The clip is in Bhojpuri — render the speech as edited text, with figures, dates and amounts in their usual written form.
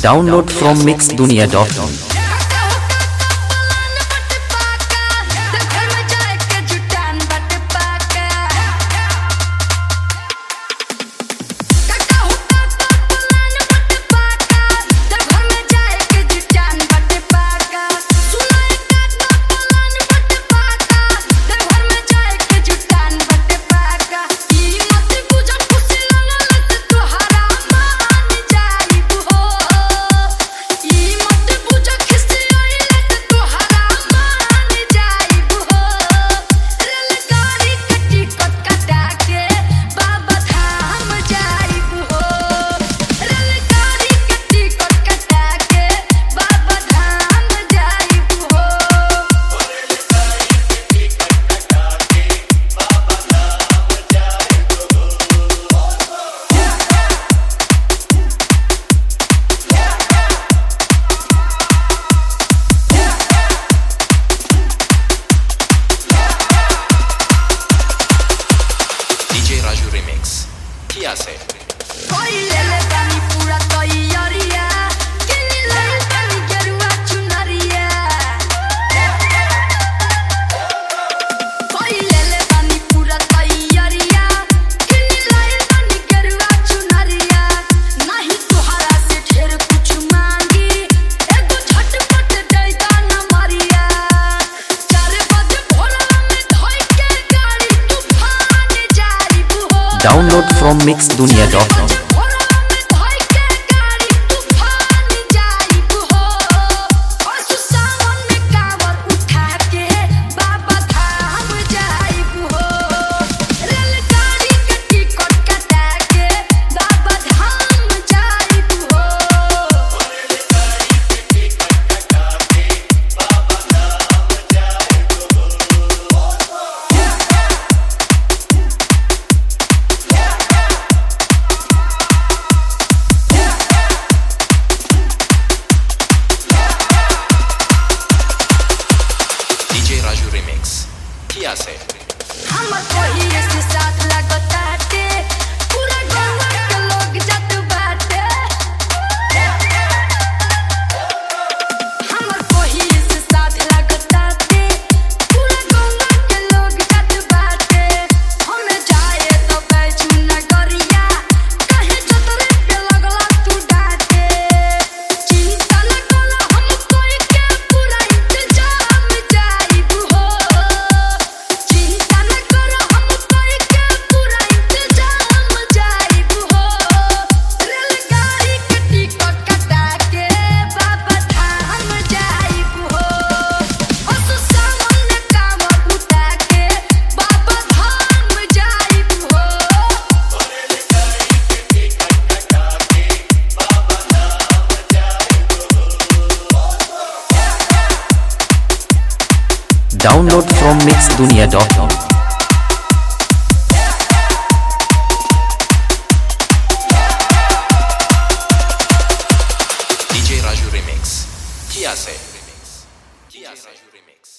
Download from mixdunia.com. Remix किया से कोई ले ले पानी पूरा तैयारिया किनी ले पानी गेरुआ चुनरिया कोई ले ले पानी पूरा तैयारिया किनी ले पानी गेरुआ चुनरिया नहीं तोहरा से ढेर कुछ मांगी एगो झटपट दे दाना मारिया 4 बजे भोरवा में धोई के गाड़ी तूफान जाईबू हो। Download from mixdunia.com. Remix किया से हमर कोई ऐसे साथ लगताटे पूरा गौवा के लोग जत बाटे हमर कोई ऐसे साथ लगताटे पूरा गौवा के लोग जत बाटे हम जाए तो बैचू नगरिया कहे जतरे पे लगला तू डाटे चिंता न करो हम कोई के पूरा इंतजाम जाईबू हो। चिंता न करो हम कोई के पूरा इंतजाम जाईबू हो। रेलगाड़ी के टिकट कटा के बाबा धाम जाईबू हो। असु सामने कांवर उठा के बाबा धाम जाईबू हो। Download from mixdunia.com.